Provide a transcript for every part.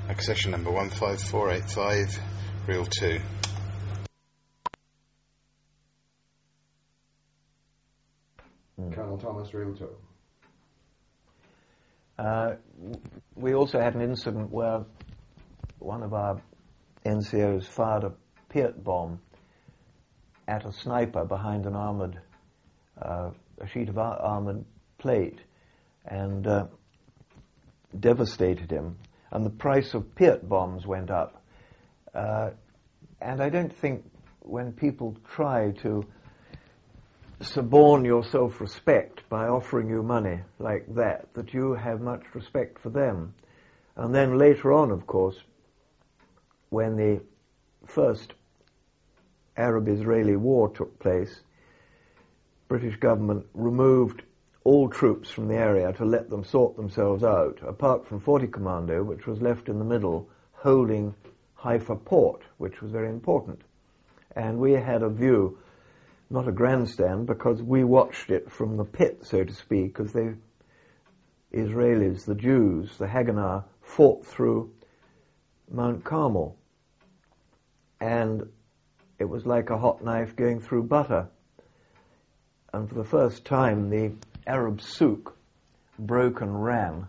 Accession number 15485, reel 2. Colonel Thomas, reel 2. We also had an incident where one of our NCOs fired a Piat bomb at a sniper behind an armoured, a sheet of armoured plate, and devastated him. And the price of Piat bombs went up. And I don't think when people try to suborn your self-respect by offering you money like that you have much respect for them. And then later on, of course, when the first Arab-Israeli war took place, British government removed all troops from the area to let them sort themselves out, apart from 40 Commando, which was left in the middle, holding Haifa port, which was very important. And we had a view, not a grandstand, because we watched it from the pit, so to speak, as the Israelis, the Jews, the Haganah, fought through Mount Carmel. And it was like a hot knife going through butter. And for the first time, the Arab souk broke and ran.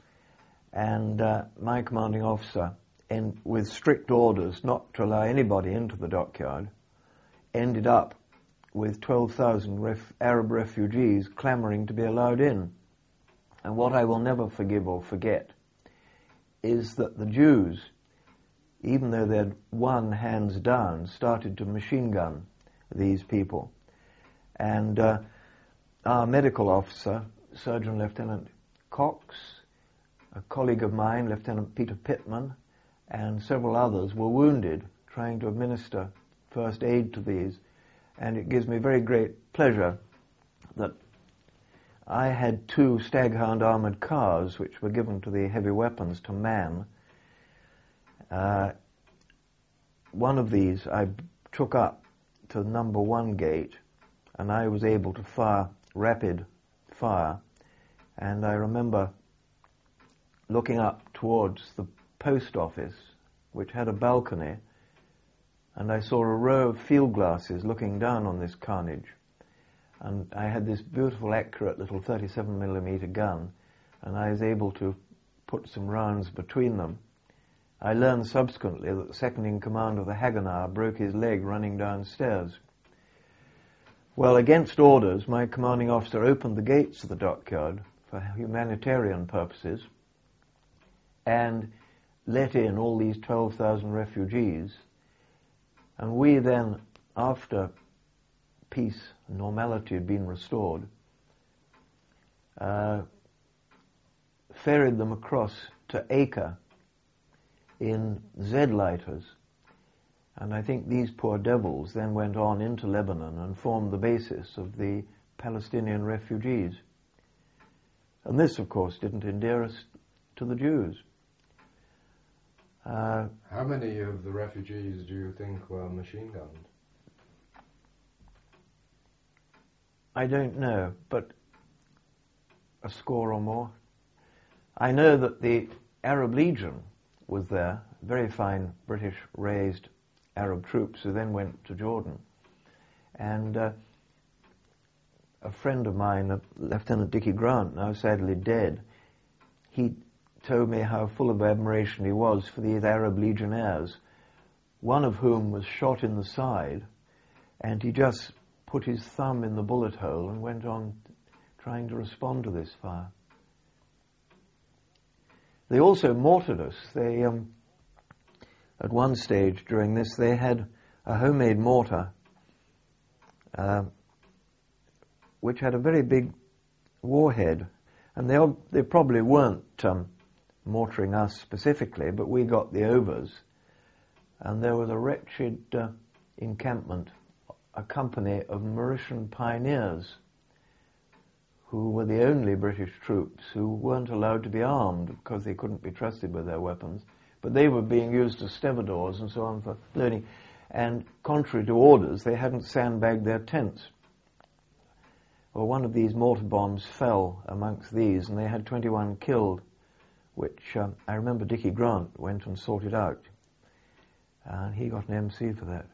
And my commanding officer, with strict orders not to allow anybody into the dockyard, ended up with 12,000 Arab refugees clamoring to be allowed in. And what I will never forgive or forget is that the Jews, even though they'd won hands down, started to machine gun these people. And our medical officer, Surgeon Lieutenant Cox, a colleague of mine, Lieutenant Peter Pittman, and several others were wounded trying to administer first aid to these. And it gives me very great pleasure that I had 2 Staghound armoured cars which were given to the heavy weapons to man. One of these I took up to number 1 gate, and I was able to fire rapid fire. And I remember looking up towards the post office, which had a balcony, and I saw a row of field glasses looking down on this carnage. And I had this beautiful, accurate little 37mm gun, and I was able to put some rounds between them. I learned subsequently that the second-in-command of the Haganah broke his leg running downstairs. Well, against orders, my commanding officer opened the gates of the dockyard for humanitarian purposes and let in all these 12,000 refugees. And we then, after peace and normality had been restored, ferried them across to Acre in Z-lighters. And I think these poor devils then went on into Lebanon and formed the basis of the Palestinian refugees. And this, of course, didn't endear us to the Jews. How many of the refugees do you think were machine gunned? I don't know, but a score or more. I know that the Arab Legion was there, very fine British-raised Arab troops who then went to Jordan. And a friend of mine, Lieutenant Dickie Grant, now sadly dead, he told me how full of admiration he was for these Arab legionnaires, one of whom was shot in the side, and he just put his thumb in the bullet hole and went on trying to respond to this fire. They also mortared us. They, at one stage during this, they had a homemade mortar which had a very big warhead, and they probably weren't mortaring us specifically, but we got the overs, and there was a wretched encampment, a company of Mauritian pioneers who were the only British troops who weren't allowed to be armed because they couldn't be trusted with their weapons, but they were being used as stevedores and so on for learning, and contrary to orders, they hadn't sandbagged their tents. Well, one of these mortar bombs fell amongst these, and they had 21 killed. which I remember Dickie Grant went and sorted out, and he got an MC for that.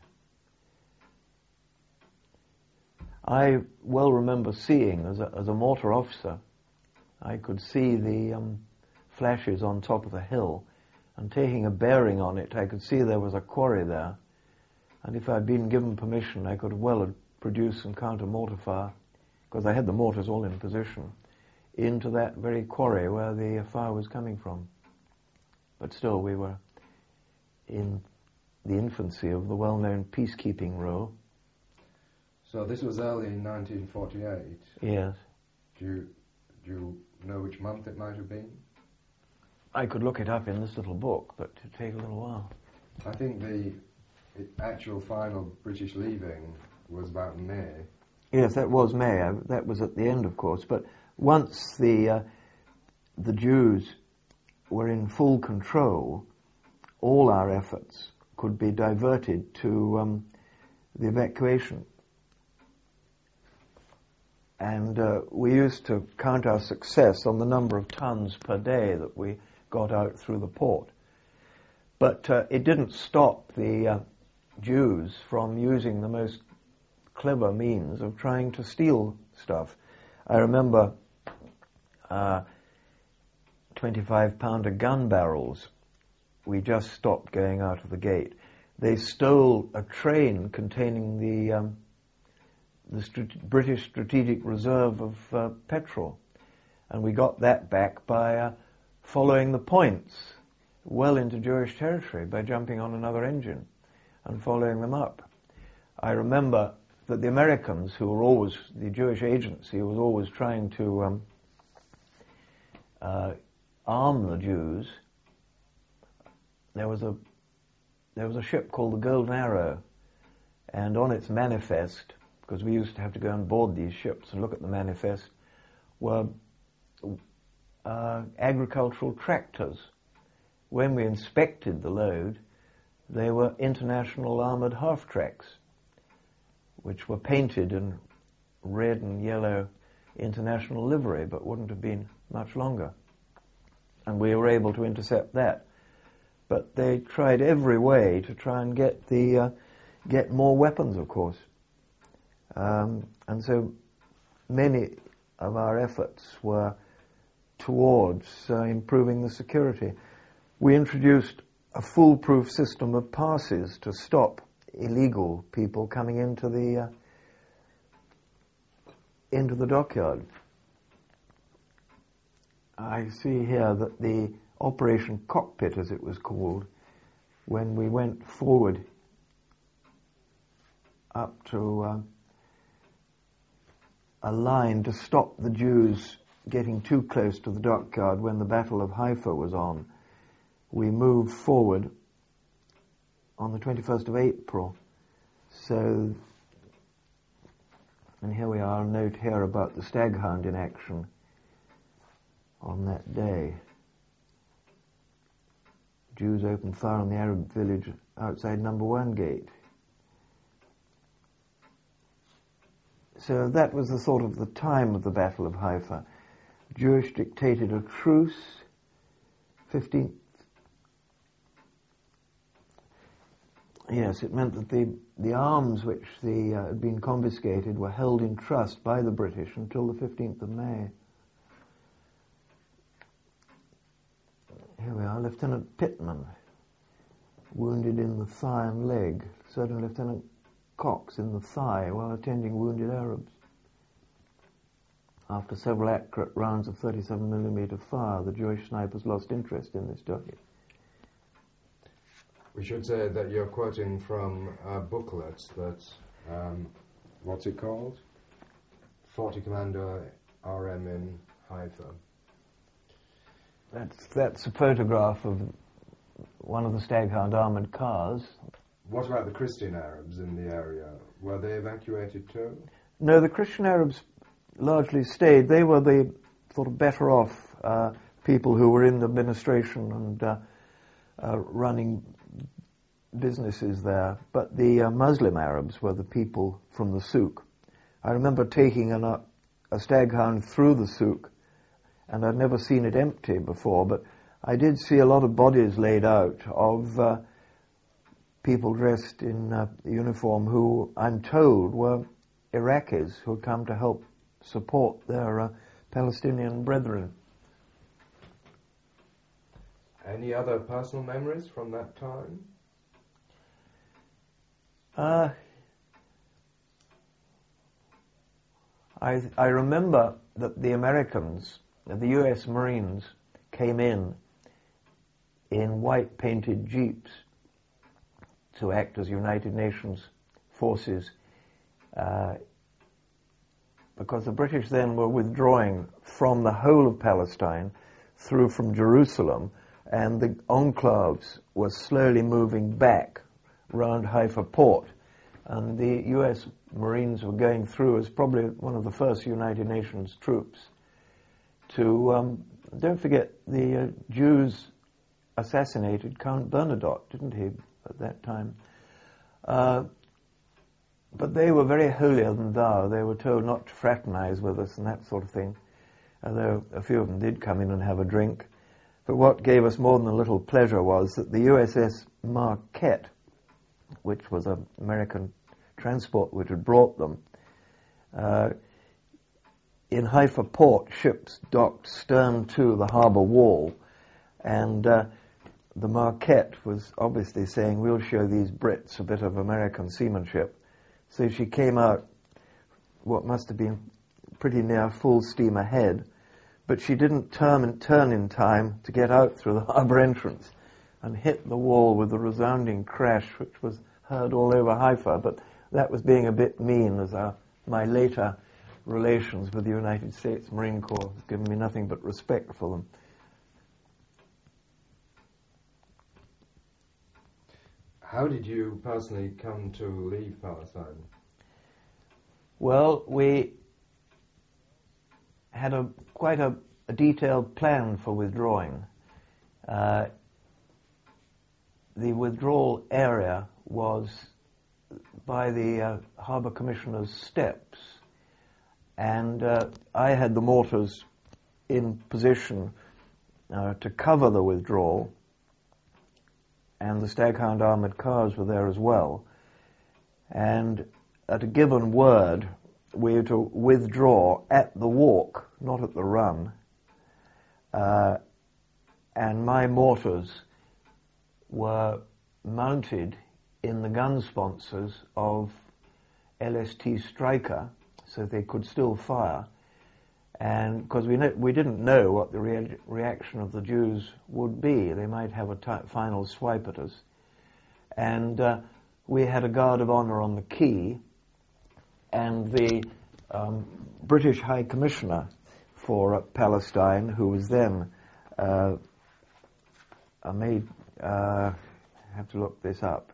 I well remember seeing, as a mortar officer, I could see the flashes on top of the hill, and taking a bearing on it, I could see there was a quarry there, and if I'd been given permission, I could well have produced some counter-mortar fire, because I had the mortars all in position, into that very quarry where the fire was coming from. But still, we were in the infancy of the well-known peacekeeping role. So this was early in 1948. Yes. Do you know which month it might have been? I could look it up in this little book, but it'd take a little while. I think the actual final British leaving was about May. Yes, that was May. That was at the end, of course. But once the Jews were in full control, all our efforts could be diverted to the evacuation. And we used to count our success on the number of tons per day that we got out through the port. But it didn't stop the Jews from using the most clever means of trying to steal stuff. I remember 25-pounder gun barrels. We just stopped going out of the gate. They stole a train containing the British Strategic Reserve of petrol, and we got that back by following the points well into Jewish territory by jumping on another engine and following them up. I remember that the Americans, who were always, the Jewish agency was always trying to arm the Jews. There was a ship called the Golden Arrow, and on its manifest, because we used to have to go on board these ships and look at the manifest, were agricultural tractors. When we inspected the load, they were international armoured half-tracks, which were painted in red and yellow international livery, but wouldn't have been much longer. And we were able to intercept that. But they tried every way to try and get more weapons, of course. And so many of our efforts were towards improving the security. We introduced a foolproof system of passes to stop illegal people coming into the dockyard. I see here that the Operation Cockpit, as it was called, when we went forward up to a line to stop the Jews getting too close to the dockyard when the Battle of Haifa was on, we moved forward on the 21st of April. So, and here we are, a note here about the Staghound in action on that day. Jews opened fire on the Arab village outside Number 1 gate. So that was the sort of the time of the Battle of Haifa. Jewish dictated a truce, 15th. Yes, it meant that the arms which had been confiscated were held in trust by the British until the 15th of May. Here we are, Lieutenant Pittman, wounded in the thigh and leg. Sergeant Lieutenant Cox in the thigh while attending wounded Arabs. After several accurate rounds of 37mm fire, the Jewish snipers lost interest in this docket. We should say that you're quoting from a booklet that, what's it called? 40 Commando RM in Haifa. That's a photograph of one of the Staghound armoured cars. What about the Christian Arabs in the area? Were they evacuated too? No, the Christian Arabs largely stayed. They were the sort of better off people who were in the administration and running businesses there. But the Muslim Arabs were the people from the souk. I remember taking a Staghound through the souk, and I'd never seen it empty before, but I did see a lot of bodies laid out of people dressed in uniform who, I'm told, were Iraqis who had come to help support their Palestinian brethren. Any other personal memories from that time? I remember that the Americans, the US Marines, came in white painted jeeps to act as United Nations forces because the British then were withdrawing from the whole of Palestine through from Jerusalem, and the enclaves were slowly moving back round Haifa port, and the US Marines were going through as probably one of the first United Nations troops to, don't forget, the Jews assassinated Count Bernadotte, didn't he, at that time? But they were very holier than thou. They were told not to fraternize with us and that sort of thing, although a few of them did come in and have a drink. But what gave us more than a little pleasure was that the USS Marquette, which was an American transport which had brought them, in Haifa port, ships docked stern to the harbour wall, and the Marquette was obviously saying, we'll show these Brits a bit of American seamanship. So she came out, what must have been pretty near full steam ahead, but she didn't turn in time to get out through the harbour entrance and hit the wall with a resounding crash which was heard all over Haifa. But that was being a bit mean, as my later relations with the United States Marine Corps has given me nothing but respect for them. How did you personally come to leave Palestine? Well, we had quite a detailed plan for withdrawing. The withdrawal area was by the Harbour Commissioner's steps, and I had the mortars in position to cover the withdrawal, and the Staghound armoured cars were there as well. And at a given word, we were to withdraw at the walk, not at the run. And my mortars were mounted in the gun sponsors of LST Stryker, so they could still fire. And because we didn't know what the reaction of the Jews would be. They might have a final swipe at us. And we had a guard of honour on the quay, and the British High Commissioner for Palestine, who was then I have to look this up.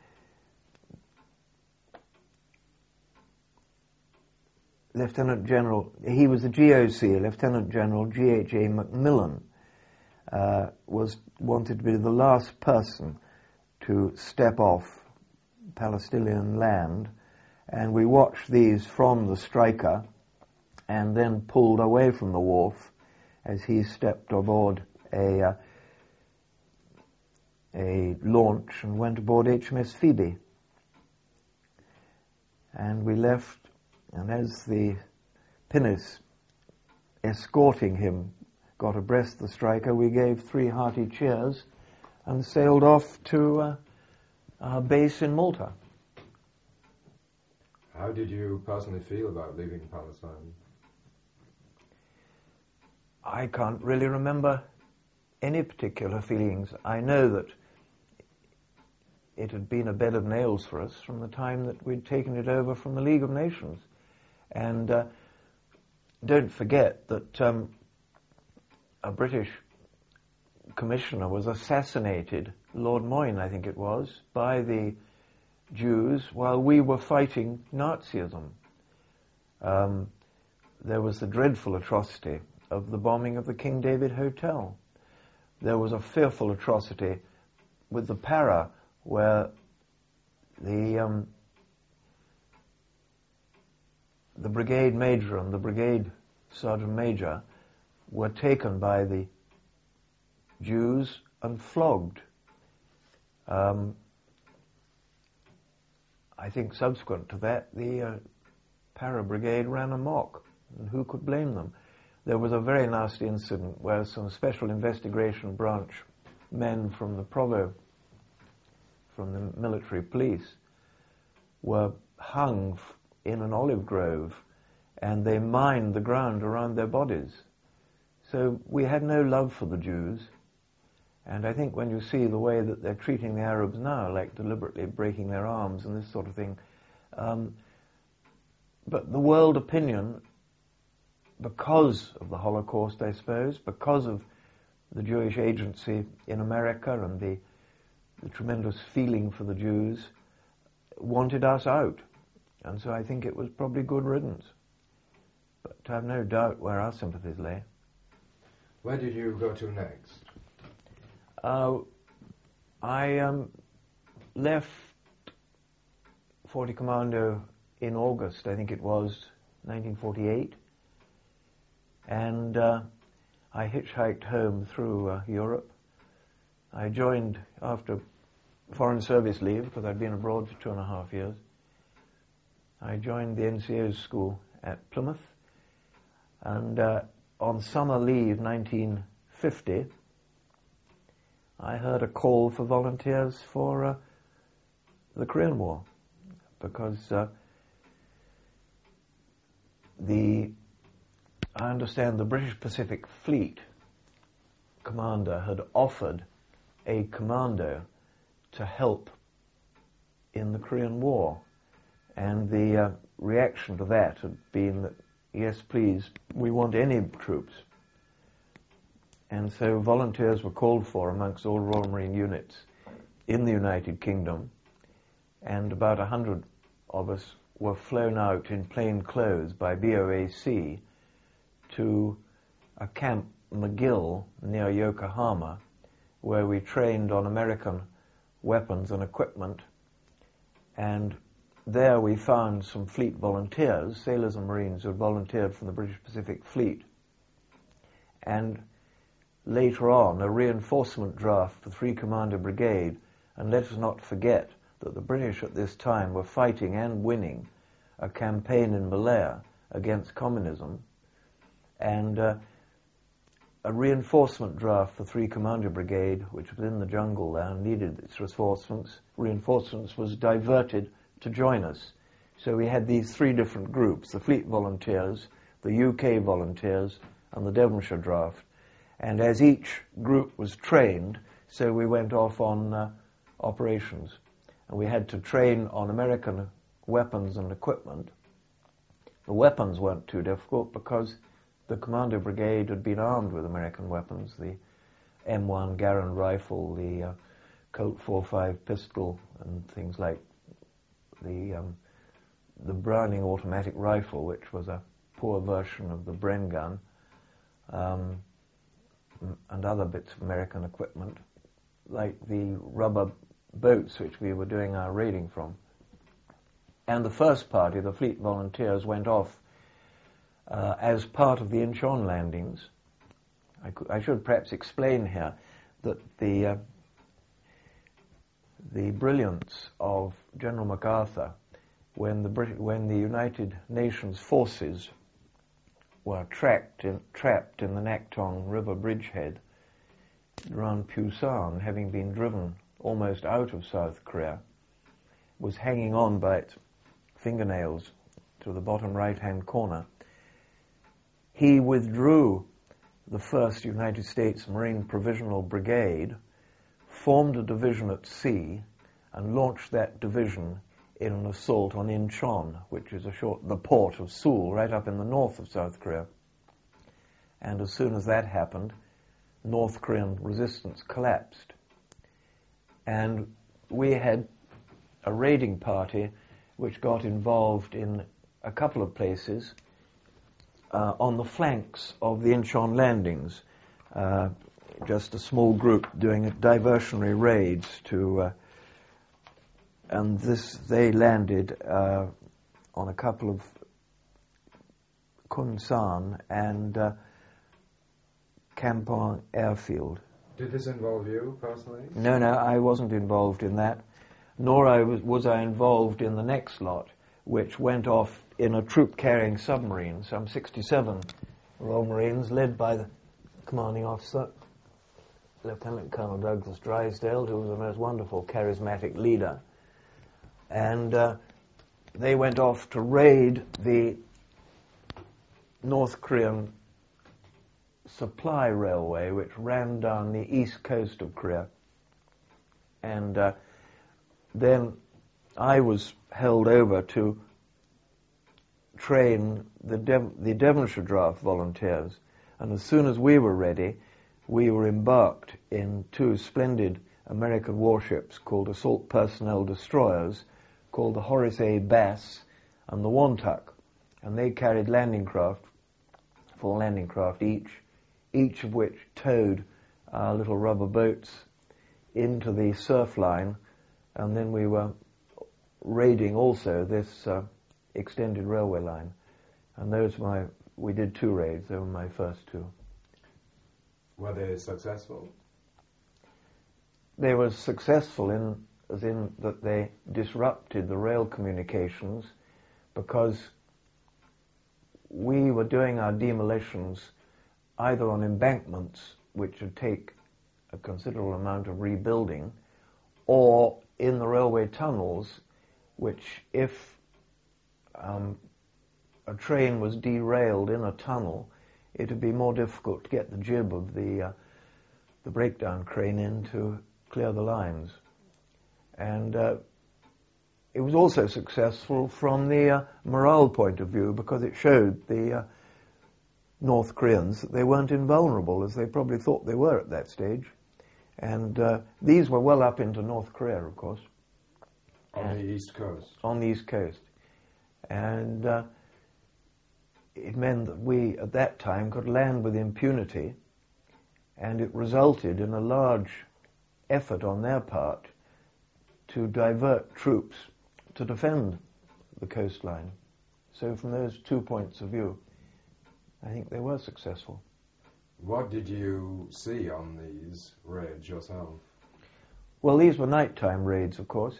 Lieutenant General, he was the GOC, Lieutenant General G.H.A. Macmillan, wanted to be the last person to step off Palestinian land, and we watched these from the Stryker and then pulled away from the wharf as he stepped aboard a launch and went aboard HMS Phoebe. And we left, and as the pinnace escorting him got abreast the Stryker, we gave 3 hearty cheers and sailed off to our base in Malta. How did you personally feel about leaving Palestine? I can't really remember any particular feelings. I know that it had been a bed of nails for us from the time that we'd taken it over from the League of Nations. And don't forget that a British commissioner was assassinated, Lord Moyne I think it was, by the Jews while we were fighting Nazism. There was the dreadful atrocity of the bombing of the King David Hotel. There was a fearful atrocity with the Para, where the brigade major and the brigade sergeant major were taken by the Jews and flogged. I think subsequent to that, the Para Brigade ran amok, and who could blame them? There was a very nasty incident where some special investigation branch men from the Provo, from the military police, were hung in an olive grove, and they mined the ground around their bodies. So we had no love for the Jews, and I think when you see the way that they're treating the Arabs now, like deliberately breaking their arms and this sort of thing, but the world opinion, because of the Holocaust, I suppose, because of the Jewish agency in America and the tremendous feeling for the Jews, wanted us out. And so I think it was probably good riddance. But I have no doubt where our sympathies lay. Where did you go to next? I left 40 Commando in August, I think it was, 1948. And I hitchhiked home through Europe. I joined after Foreign Service leave, because I'd been abroad for 2.5 years. I joined the NCO's school at Plymouth, and on summer leave 1950, I heard a call for volunteers for the Korean War, because I understand the British Pacific Fleet commander had offered a commando to help in the Korean War, and the reaction to that had been that, yes, please, we want any troops. And so volunteers were called for amongst all Royal Marine units in the United Kingdom, and about 100 of us were flown out in plain clothes by BOAC to a camp, McGill, near Yokohama, where we trained on American weapons and equipment. And there we found some fleet volunteers, sailors and marines who had volunteered from the British Pacific Fleet. And later on, a reinforcement draft for 3 Commander Brigade, and let us not forget that the British at this time were fighting and winning a campaign in Malaya against communism, and a reinforcement draft for 3 Commander Brigade, which was in the jungle there and needed its reinforcements, was diverted to join us. So we had these 3 different groups, the Fleet Volunteers, the UK Volunteers, and the Devonshire Draft. And as each group was trained, so we went off on operations. And we had to train on American weapons and equipment. The weapons weren't too difficult because the Commando Brigade had been armed with American weapons, the M1 Garand rifle, the Colt 45 pistol, and things like the Browning automatic rifle, which was a poor version of the Bren gun, and other bits of American equipment, like the rubber boats which we were doing our raiding from. And the first party, the Fleet Volunteers, went off as part of the Incheon landings. I should perhaps explain here that the brilliance of General MacArthur, when the United Nations forces were trapped in the Naktong River bridgehead around Pusan, having been driven almost out of South Korea, was hanging on by its fingernails to the bottom right-hand corner. He withdrew the 1st United States Marine Provisional Brigade, formed a division at sea, and launched that division in an assault on Incheon, which is the port of Seoul, right up in the north of South Korea. And as soon as that happened, North Korean resistance collapsed. And we had a raiding party which got involved in a couple of places on the flanks of the Incheon landings, just a small group doing diversionary raids to, and they landed on a couple of Kunsan and Kampong airfield, Did this involve you personally? No, I wasn't involved in that, nor was I involved in the next lot, which went off in a troop-carrying submarine, some 67 Royal Marines, led by the commanding officer, Lieutenant Colonel Douglas Drysdale, who was a most wonderful, charismatic leader. And they went off to raid the North Korean supply railway, which ran down the east coast of Korea. And then I was held over to train the Devonshire Draft volunteers. And as soon as we were ready, we were embarked in two splendid American warships called assault personnel destroyers, called the Horace A. Bass and the Wantuck. And they carried landing craft, 4 landing craft each of which towed our little rubber boats into the surf line, and then we were raiding also this extended railway line. And we did 2 raids. They were my first 2. Were they successful? They were successful as in that they disrupted the rail communications, because we were doing our demolitions either on embankments, which would take a considerable amount of rebuilding, or in the railway tunnels, which, if a train was derailed in a tunnel, it would be more difficult to get the jib of the breakdown crane in to clear the lines. And it was also successful from the morale point of view, because it showed the North Koreans that they weren't invulnerable, as they probably thought they were at that stage. And these were well up into North Korea, of course. On the East Coast? On the East Coast. And it meant that we, at that time, could land with impunity, and it resulted in a large effort on their part to divert troops to defend the coastline. So from those 2 points of view, I think they were successful. What did you see on these raids yourself? Well, these were nighttime raids, of course.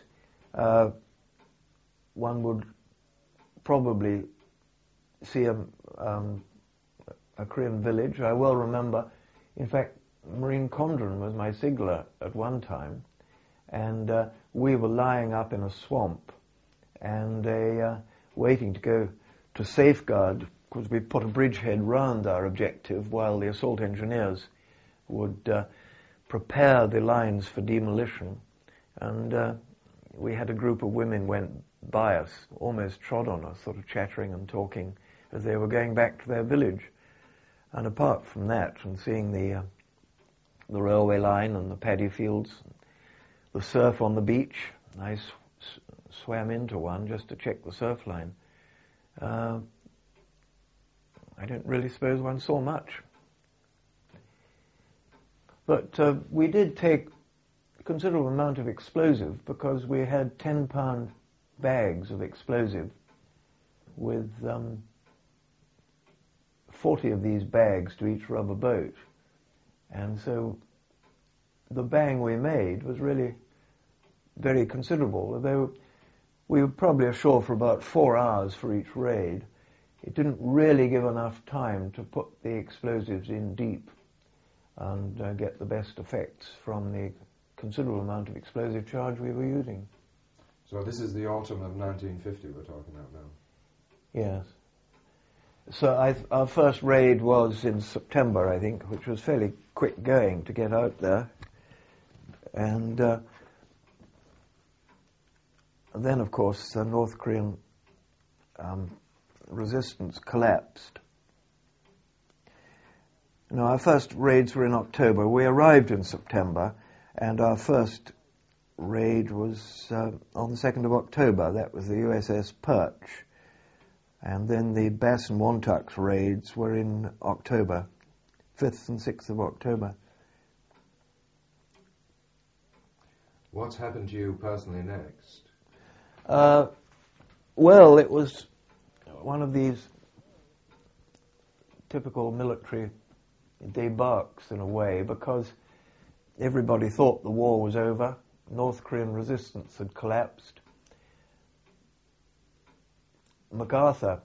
One would probably see a Korean village. I well remember, in fact, Marine Condren was my sigler at one time, and we were lying up in a swamp and waiting to go to safeguard, because we put a bridgehead round our objective while the assault engineers would prepare the lines for demolition. And we had a group of women went by us, almost trod on us, sort of chattering and talking as they were going back to their village. And apart from that, and seeing the railway line and the paddy fields, the surf on the beach, I swam into one just to check the surf line. I don't really suppose one saw much. But we did take a considerable amount of explosive, because we had 10-pound bags of explosive with 40 of these bags to each rubber boat. And so the bang we made was really very considerable. Although we were probably ashore for about 4 hours for each raid, it didn't really give enough time to put the explosives in deep and get the best effects from the considerable amount of explosive charge we were using. So this is the autumn of 1950 we're talking about now? Yes. So our first raid was in September, I think, which was fairly quick going to get out there. And then, of course, the North Korean resistance collapsed. Now, our first raids were in October. We arrived in September, and our first raid was on the 2nd of October. That was the USS Perch. And then the Bass and Wantuck's raids were in October, 5th and 6th of October. What happened to you personally next? Well, it was one of these typical military debarques in a way, because everybody thought the war was over. North Korean resistance had collapsed. MacArthur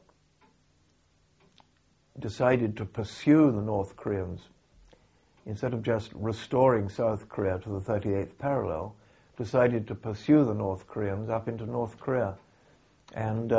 decided to pursue the North Koreans. Instead of just restoring South Korea to the 38th parallel, decided to pursue the North Koreans up into North Korea and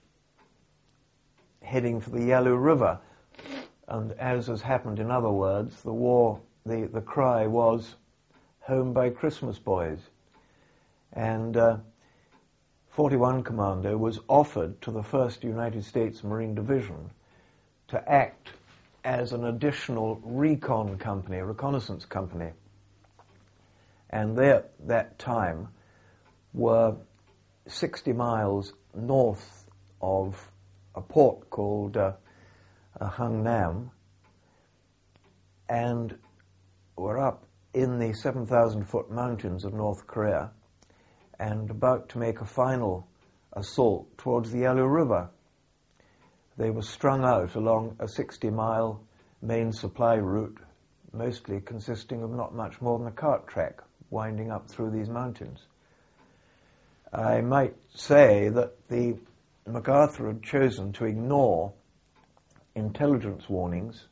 heading for the Yalu River. And as has happened in other words, the war, the cry was, "Home by Christmas, boys." And 41 Commando was offered to the 1st United States Marine Division to act as an additional recon company, reconnaissance company. And they at that time were 60 miles north of a port called Hungnam, and were up in the 7,000-foot mountains of North Korea and about to make a final assault towards the Yalu River. They were strung out along a 60-mile main supply route, mostly consisting of not much more than a cart track winding up through these mountains. I might say that the MacArthur had chosen to ignore intelligence warnings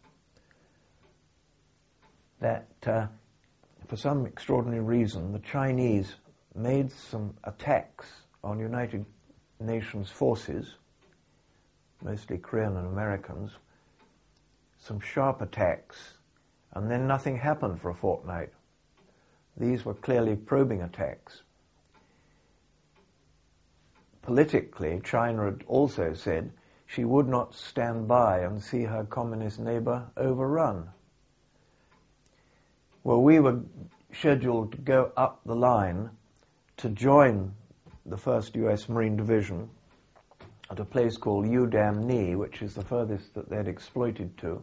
that for some extraordinary reason the Chinese made some attacks on United Nations forces, mostly Korean and Americans, some sharp attacks, and then nothing happened for a fortnight. These were clearly probing attacks. Politically, China had also said she would not stand by and see her communist neighbor overrun. Well, we were scheduled to go up the line to join the 1st U.S. Marine Division at a place called Udam Ni, which is the furthest that they'd exploited to.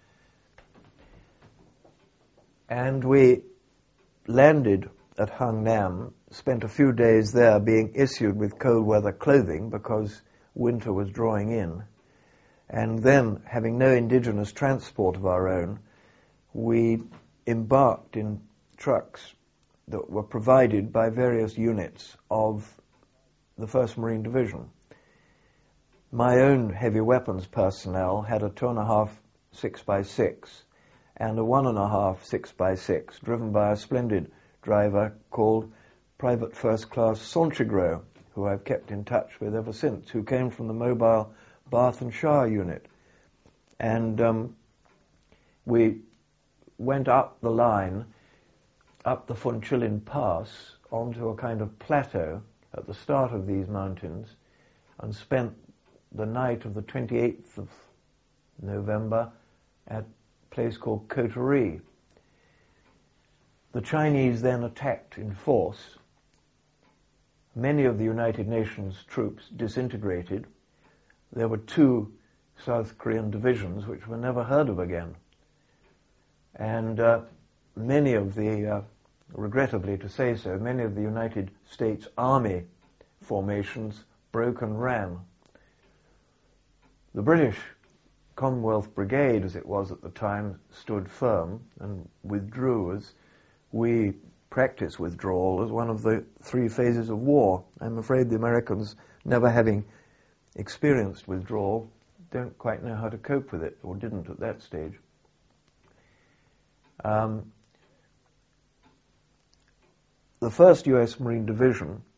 And we landed at Hungnam, spent a few days there being issued with cold weather clothing because winter was drawing in. And then, having no indigenous transport of our own, we embarked in trucks that were provided by various units of the 1st Marine Division. My own heavy weapons personnel had a 2.5 6x6 and a 1.5 6x6 driven by a splendid driver called Private First Class Sonchigro, who I've kept in touch with ever since, who came from the mobile bath and shower unit. And we went up the line, up the Funchilin Pass, onto a kind of plateau at the start of these mountains, and spent the night of the 28th of November at a place called Kotari. The Chinese then attacked in force. Many of the United Nations troops disintegrated. There were 2 South Korean divisions which were never heard of again. And many of the, regrettably to say so, many of the United States Army formations broke and ran. The British Commonwealth Brigade, as it was at the time, stood firm and withdrew, as we practice withdrawal as one of the 3 phases of war. I'm afraid the Americans, never having experienced withdrawal, don't quite know how to cope with it, or didn't at that stage. The 1st U.S. Marine Division